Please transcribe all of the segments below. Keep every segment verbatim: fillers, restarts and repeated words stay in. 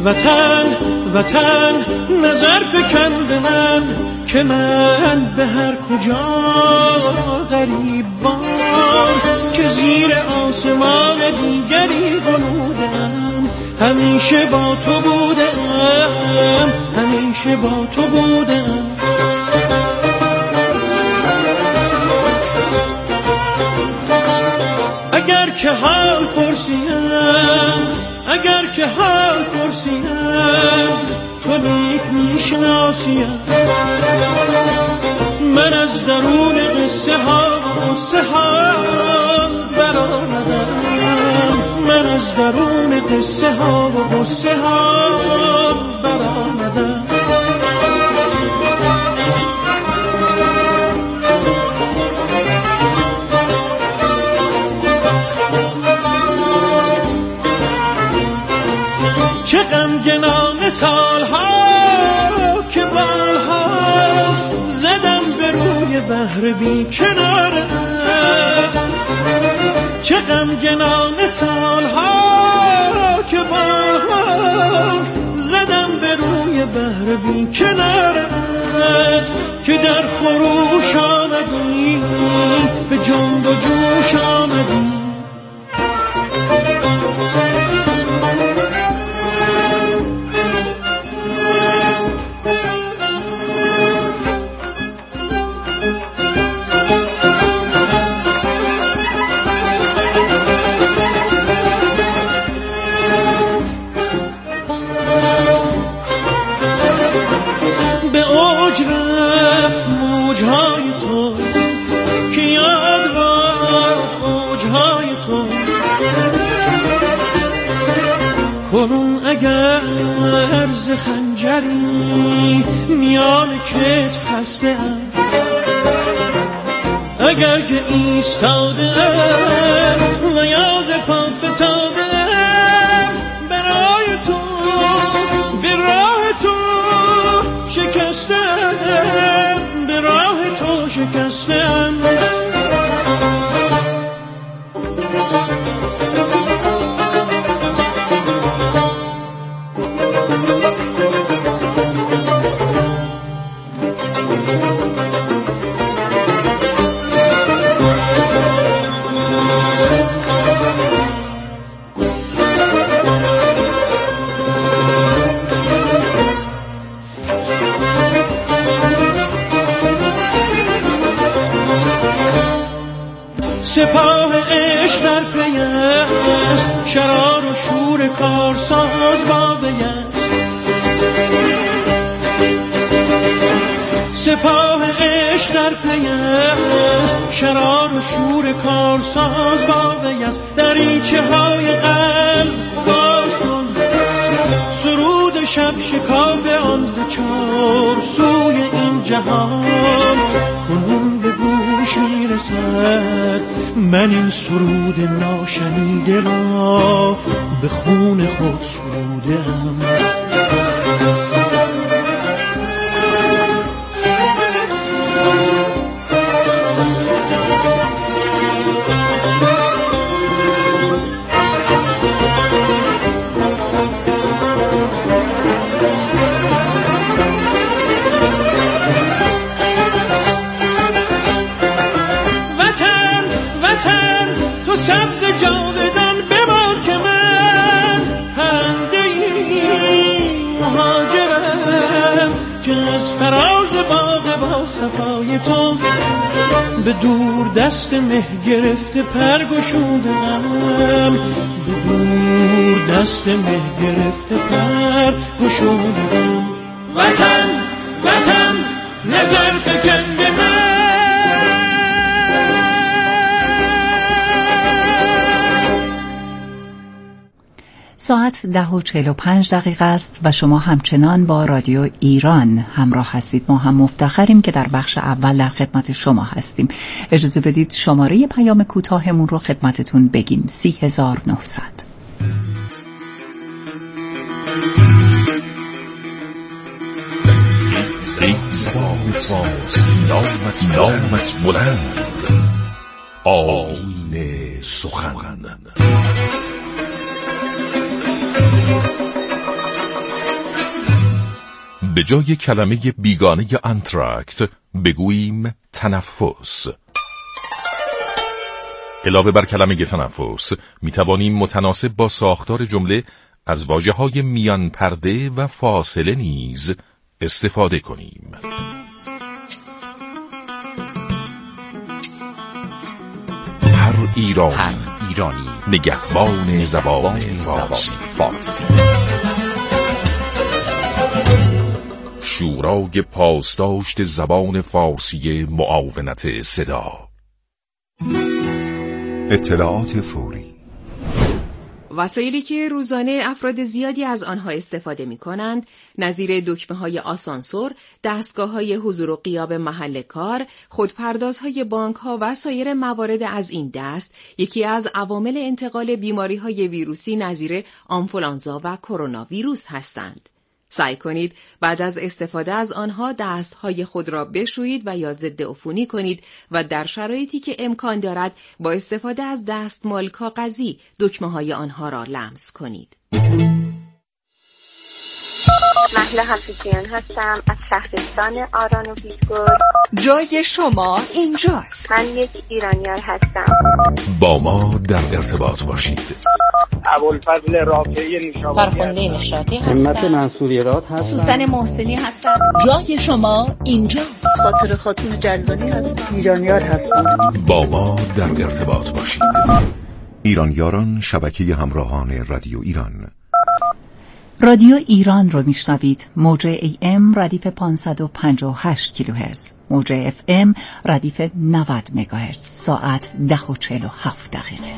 وطن وطن نظر فکن به من که من به هر کجا غریب وار که زیر آسمان دیگری غنودم. همیشه با تو بودم، همیشه با تو بودم. اگر که حال پرسیم، اگر که حال پرسیم تو نیک میشناسیم. من از درون قصه ها و قصه ها برآمدم، من از درون قصه ها و قصه ها برآمدم. چه غمگنان سالها که بالها زدم به روی بحر بی کناره. چه غمگنان سالها که بالها زدم به روی بحر بی کناره. که در خروش آمدی به جنب و جوش آمدی. کنون اگر ز خنجری میان کتف خسته ام، اگر که ایستاده ام و یا ز پا فتاده ام، برای تو به راه تو شکسته ام، به راه تو شکسته ام. سپاه عشق در پی است، شرار و شور کارساز با وی است. سپاه عشق در پی است، شرار و شور کارساز با وی است. دریچه های قلب باز کن، سرود شب شکاف آن ز چار سوی این جهان کنون به گوش میرسد. من این سرود ناشنیده را به خون خود سرودم. سبز جاودان بمان که من پرنده مهاجرم، که از فراز باغ با صفای تو به دور دست مه گرفته پر گشودم، به دور دست مه گرفته پر گشودم. وطن وطن نظر فکن به من. ساعت ده و چهل و پنج دقیقه است و شما همچنان با رادیو ایران همراه هستید. ما هم مفتخریم که در بخش اول در خدمت شما هستیم. اجازه بدید شماره پیام کوتاهمون رو خدمتتون بگیم: سی هزار و نهصد. ای زبان فارسی نامت نامت بلند، آیین سخن. به جای کلمه بیگانه انتراکت بگوییم تنفس. علاوه بر کلمه تنفس می توانیم متناسب با ساختار جمله از واژه‌های میان پرده و فاصله نیز استفاده کنیم. هر ایرانی, هر ایرانی نگهبان زبان فارسی. فارسی. شورای پاسداشت زبان فارسی معاونت صدا. اطلاعات فوری. وسایلی که روزانه افراد زیادی از آنها استفاده می کنند، نظیر دکمه های آسانسور، دستگاه های حضور و غیاب محل کار، خودپردازهای بانک ها و سایر موارد از این دست، یکی از عوامل انتقال بیماری های ویروسی نظیر آنفولانزا و کرونا ویروس هستند. سعی کنید بعد از استفاده از آنها دستهای خود را بشویید و یا ضد عفونی کنید و در شرایطی که امکان دارد با استفاده از دستمال کاغذی دکمه‌های آنها را لمس کنید. مهلا حفیظیان هستم از شهرستان آران و پیشگور. جای شما اینجاست. من یک ایرانیار هستم. با ما در ارتباط باشید. ابوالفضل رافعی نشابوری، فرخنده نشاطی هستم. همت منصوریرات هستم. سوسن محسنی هستم. جای شما اینجاست. خاطر خاتون جلوانی هستم. ایرانیار هستم. با ما در ارتباط باشید. ایرانیاران، شبکه همراهان رادیو ایران. رادیو ایران رو میشنوید. موج ای ام ردیف پانصد و پنجاه و هشت کیلوهرتز، موج اف ام ردیف نود مگاهرتز. ساعت ده و چهل و هفت دقیقه.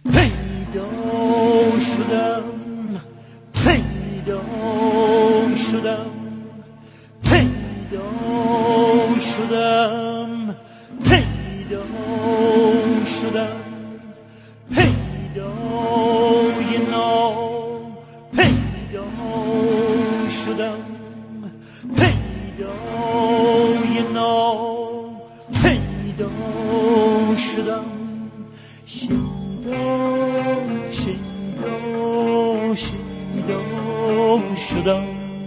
پیدا شدم پیدا شدم پیدا شدم پیدا شدم پیدای نام پیدا شدم پیدای نام پیدا شدم شیدا شیدا شیدا شدم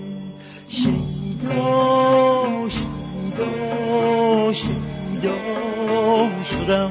شیدا شیدا شیدا شدم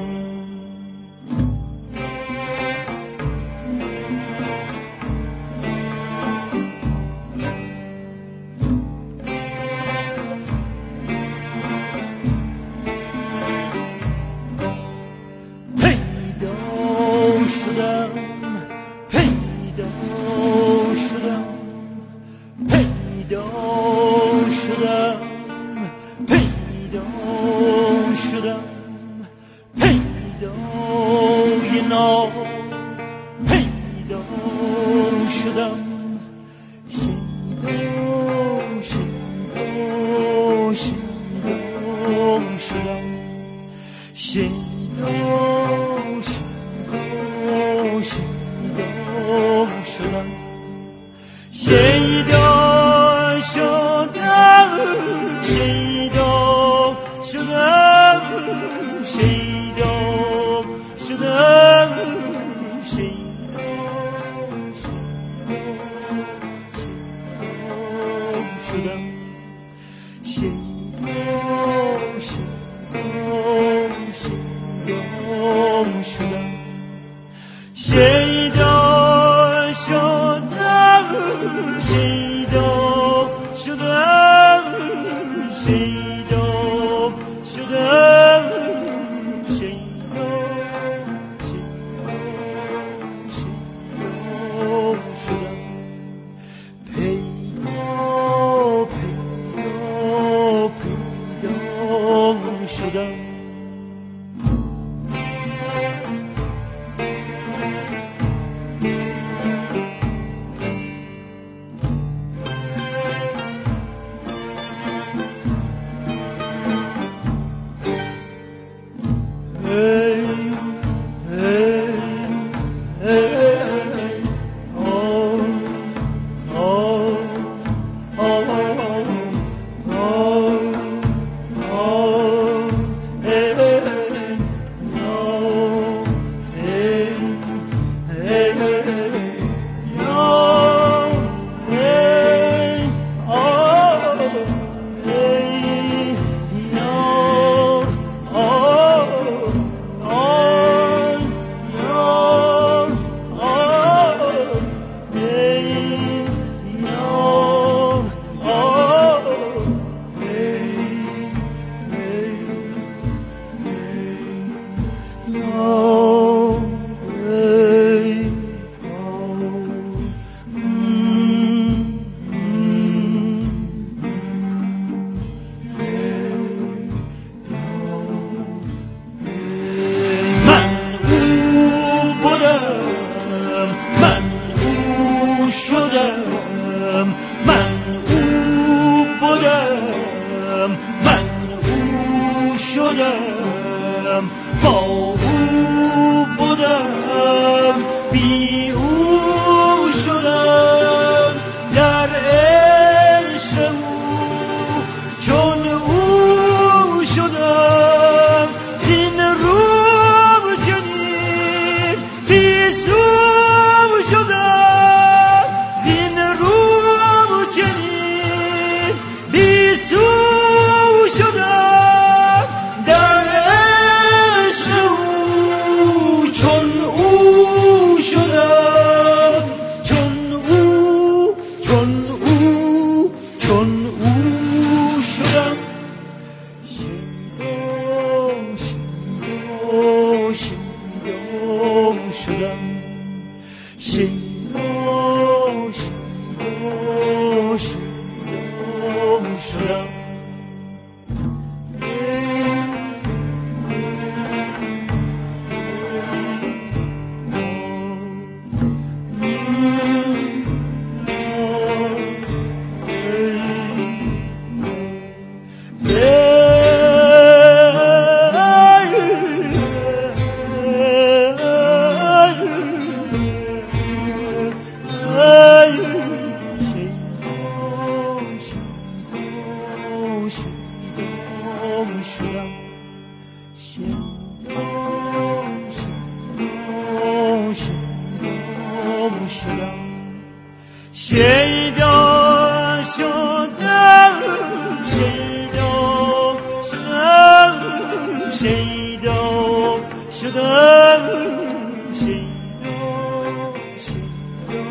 چون او شده شیدا شدم شیدا شدم شیدا شدم شیدا شیدا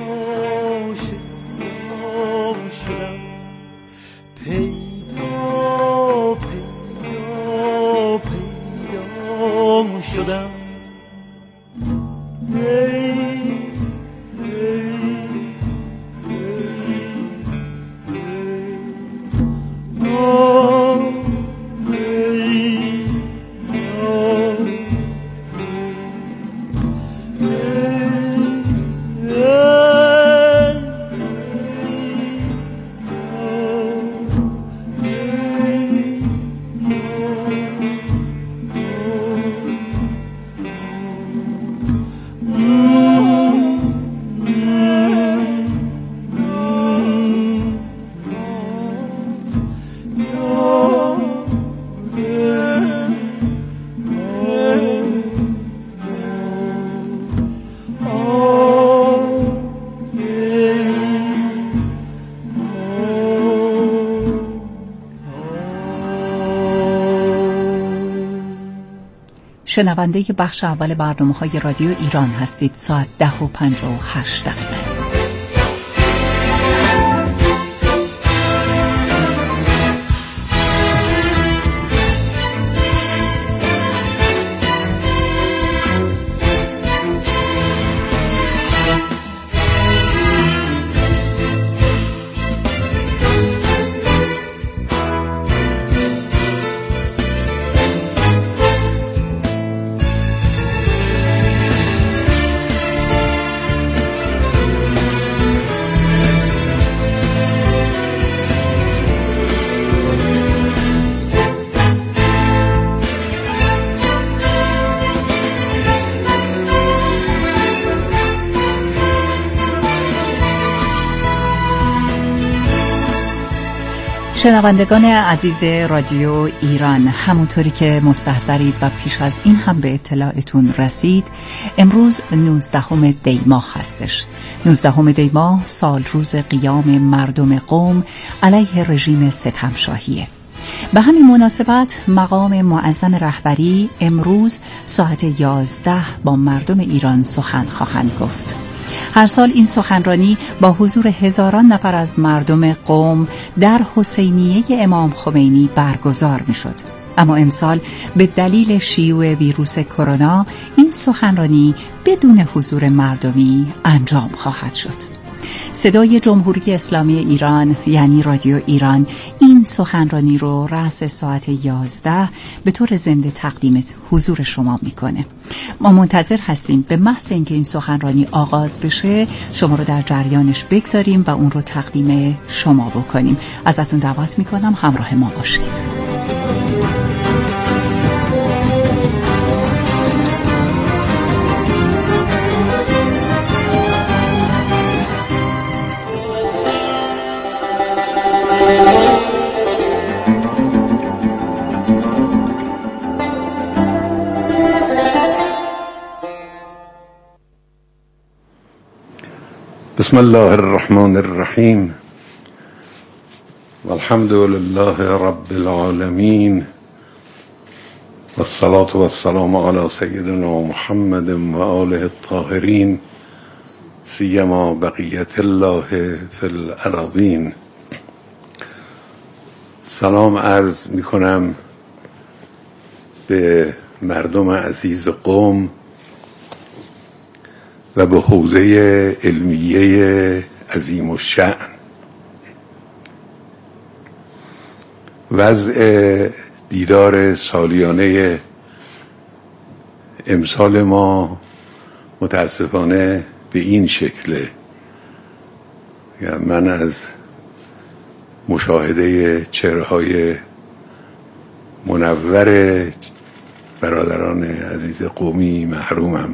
شیدا شدم پیدا پیدا پیدا شدم شنونده بخش اول برنامه‌های رادیو ایران هستید. ساعت ده و پنجاه و هشت دقیقه. شنوندگان عزیز رادیو ایران، همونطوری که مستحضرید و پیش از این هم به اطلاعتون رسید، امروز نوزدهم دی ماه هستش. نوزدهم دی ماه سال روز قیام مردم قم علیه رژیم ستمشاهیه. به همین مناسبت مقام معظم رهبری امروز ساعت یازده با مردم ایران سخن خواهند گفت. هر سال این سخنرانی با حضور هزاران نفر از مردم قم در حسینیه امام خمینی برگزار می شد. اما امسال به دلیل شیوع ویروس کرونا این سخنرانی بدون حضور مردمی انجام خواهد شد. صدای جمهوری اسلامی ایران یعنی رادیو ایران این سخنرانی رو رأس ساعت یازده به طور زنده تقدیم حضور شما میکنه. ما منتظر هستیم به محض اینکه این سخنرانی آغاز بشه شما رو در جریانش بگذاریم و اون رو تقدیم شما بکنیم. ازتون دعوت میکنم همراه ما باشید. بسم الله الرحمن الرحیم والحمد لله رب العالمین والصلاة والسلام علی سیدنا محمد و آله الطاهرین سیما بقیت الله فی الارضین. سلام عرض می کنم به مردم عزیز قم و به حوزه علمیه عظیم الشأن. وضع دیدار سالیانه امسال ما متاسفانه به این شکله. من از مشاهده چهره‌های منور برادران عزیز قومی محرومم،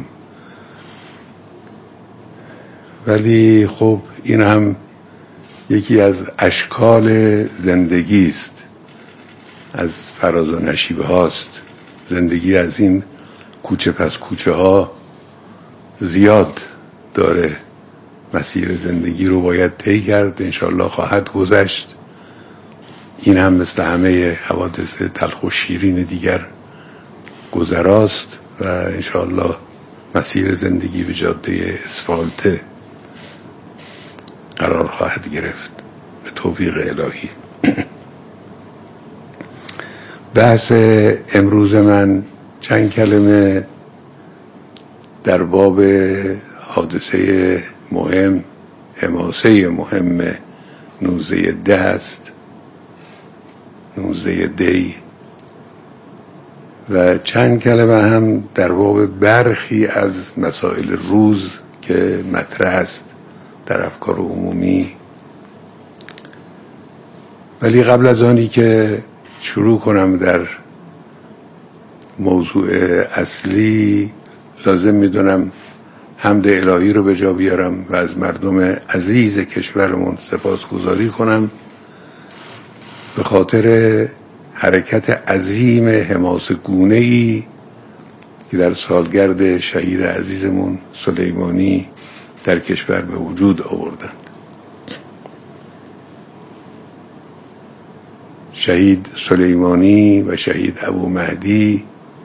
ولی خب این هم یکی از اشکال زندگی است، از فراز و نشیب هاست زندگی از این کوچه پس کوچه ها زیاد داره، مسیر زندگی رو باید طی کرد، انشالله خواهد گذشت. این هم مثل همه حوادث تلخ و شیرین دیگر گذراست و انشالله مسیر زندگی به جاده اسفالته قرار خواهد گرفت به توفیق الهی. بحث امروز من چند کلمه در باب حادثه مهم، حماسه مهم نوزده ده است، نوزده دی، و چند کلمه هم در باب برخی از مسائل روز که مطرح است در افکار عمومی. ولی قبل از آنی که شروع کنم در موضوع اصلی، لازم میدونم حمد الهی رو به جا بیارم و از مردم عزیز کشورمون سپاسگزاری کنم به خاطر حرکت عظیم حماسه گونه‌ای که در سالگرد شهید عزیزمون سلیمانی در کشور به وجود آوردند. شهید سلیمانی و شهید ابو مهدی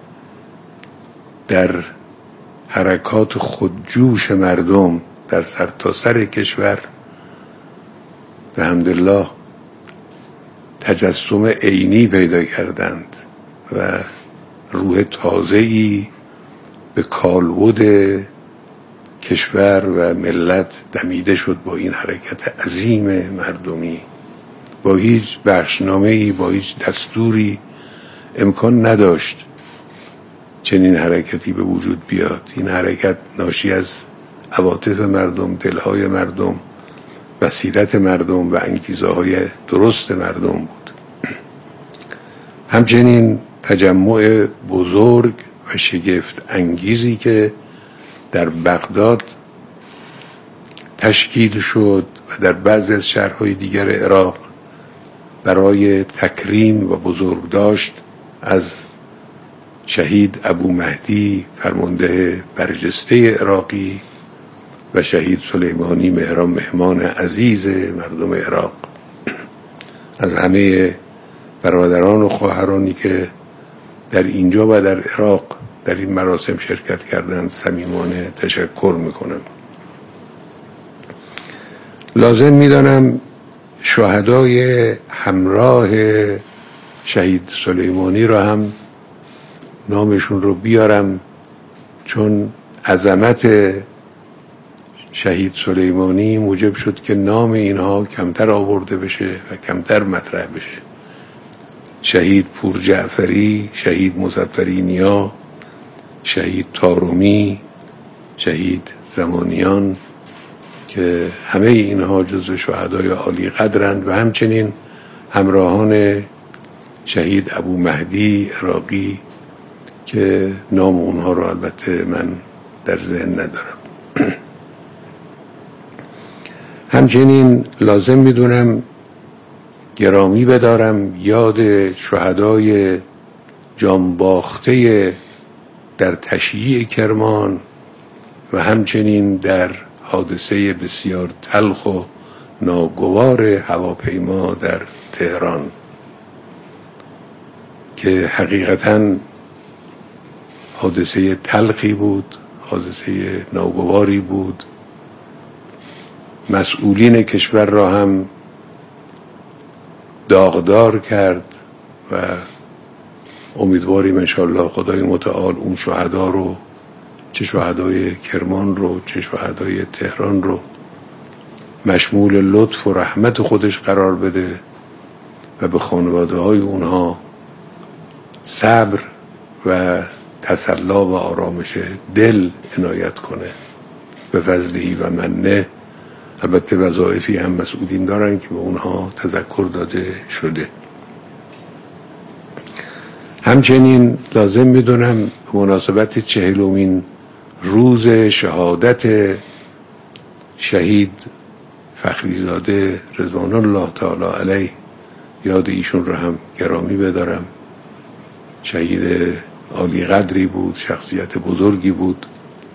در حرکات خودجوش مردم در سرتاسر کشور به حمدالله تجسم عینی پیدا کردند و روح تازه‌ای به کالبد کشور و ملت دمیده شد با این حرکت عظیم مردمی. با هیچ بخشنامه‌ای، با هیچ دستوری امکان نداشت چنین حرکتی به وجود بیاد. این حرکت ناشی از عواطف مردم، دلهای مردم، بصیرت مردم و انگیزه های درست مردم بود. همچنین تجمع بزرگ و شگفت انگیزی که در بغداد تشکیل شد و در بعضی از شهرهای دیگر عراق برای تکریم و بزرگداشت از شهید ابو مهدی فرمانده برجسته عراقی و شهید سلیمانی مهران مهمان عزیز مردم عراق، از همه برادران و خواهرانی که در اینجا و در عراق در این مراسم شرکت کردند صمیمانه تشکر میکنم. لازم میدانم شهدای همراه شهید سلیمانی را هم نامشون رو بیارم، چون عظمت شهید سلیمانی موجب شد که نام اینها کمتر آورده بشه و کمتر مطرح بشه. شهید پور جعفری، شهید مظفری نیا، شهید تارومی، شهید زمانیان که همه اینها جزو شهدای عالی قدرند و همچنین همراهان شهید ابو مهدی عراقی که نام اونها رو البته من در ذهن ندارم. همچنین لازم میدونم گرامی بدارم یاد شهدای جانباخته در تشییع کرمان و همچنین در حادثه بسیار تلخ و ناگوار هواپیما در تهران که حقیقتاً حادثه تلخی بود، حادثه ناگواری بود. مسئولین کشور را هم داغدار کرد و امیدواریم انشالله خدای متعال اون شهدا رو، چه شهدای کرمان رو چه شهدای تهران رو، مشمول لطف و رحمت خودش قرار بده و به خانواده های اونها صبر و تسلا و آرامش دل عنایت کنه به فضلی و منه. البته وظایفی هم مسئولین دارن که به اونها تذکر داده شده. همچنین لازم میدونم به مناسبت چهلمین روز شهادت شهید فخریزاده رضوان الله تعالی علیه یاد ایشون رو هم گرامی بدارم. شهید عالی قدری بود، شخصیت بزرگی بود.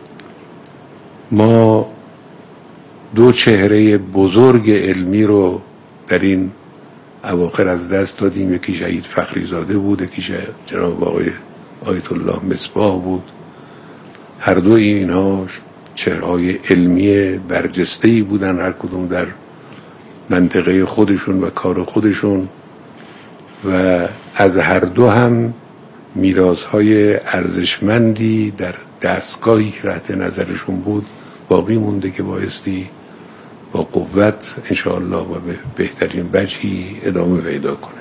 ما دو چهره بزرگ علمی رو در این اواخر از دست دادیم. یکی شهید فخری زاده بود، یکی جناب آقای آیت الله مصباح بود. هر دو اینها چهره‌های علمی برجسته‌ای بودن، هر کدوم در منطقه خودشون و کار خودشون، و از هر دو هم میراث‌های ارزشمندی در دستگاهی که تحت نظرشون بود باقی مونده که بایستی با قوت انشاءالله و به بهترین وجهی ادامه پیدا کنه.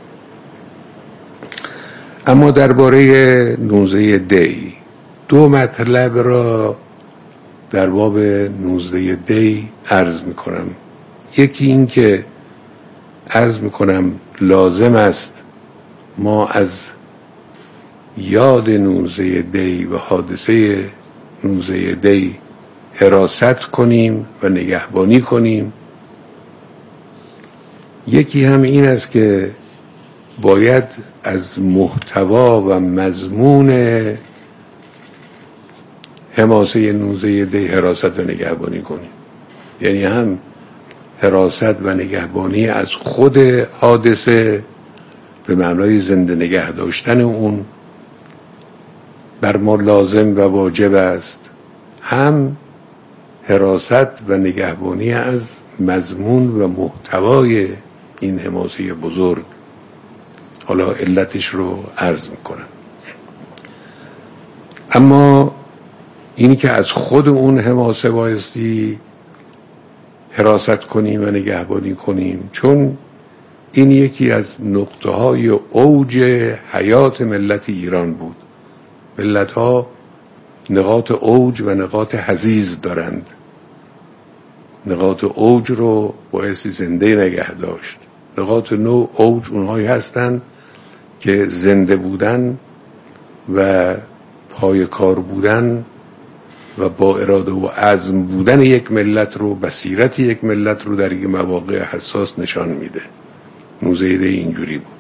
اما درباره نوزده دی دو مطلب را در باب نوزده دی عرض می کنم. یکی این که عرض می کنم لازم است ما از یاد نوزده دی و حادثه نوزده دی حراست کنیم و نگهبانی کنیم. یکی هم این است که باید از محتوا و مضمون حماسه نوزده دی حراست و نگهبانی کنیم. یعنی هم حراست و نگهبانی از خود حادثه به معنای زنده نگه داشتن اون بر ما لازم و واجب است، هم حراست و نگهبانی از مضمون و محتوای این حماسه بزرگ. حالا علتش رو عرض میکنم. اما اینی که از خود اون حماسه بایستی حراست کنیم و نگهبانی کنیم، چون این یکی از نقطه های اوج حیات ملت ایران بود. ملت ها نقاط اوج و نقاط حضیض دارند. نقاط اوج رو بایستی زنده نگه داشت. نقاط نو اوج اونهایی هستند که زنده بودن و پای کار بودن و با اراده و عزم بودن یک ملت رو، بصیرت یک ملت رو در یک مواقع حساس نشان میده. نوزده دی اینجوری بود.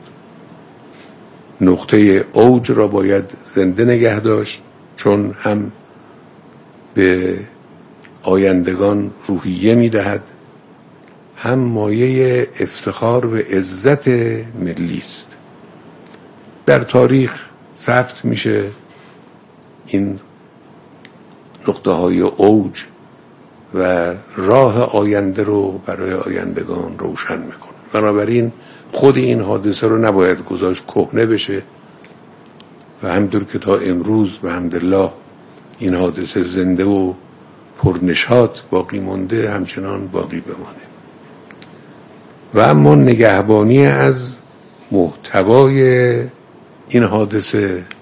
نقطه اوج را باید زنده نگه داشت، چون هم به آیندگان روحیه میدهد، هم مایه افتخار و عزت ملی است. در تاریخ ثبت میشه این نقطه های اوج و راه آینده رو برای آیندگان روشن میکنه. بنابراین خود این حادثه رو نباید گذاشت کهنه بشه و همطور که تا امروز به حمدالله این حادثه زنده و پرنشاط باقی مونده همچنان باقی بمانه. و اما نگهبانی از محتوای این حادثه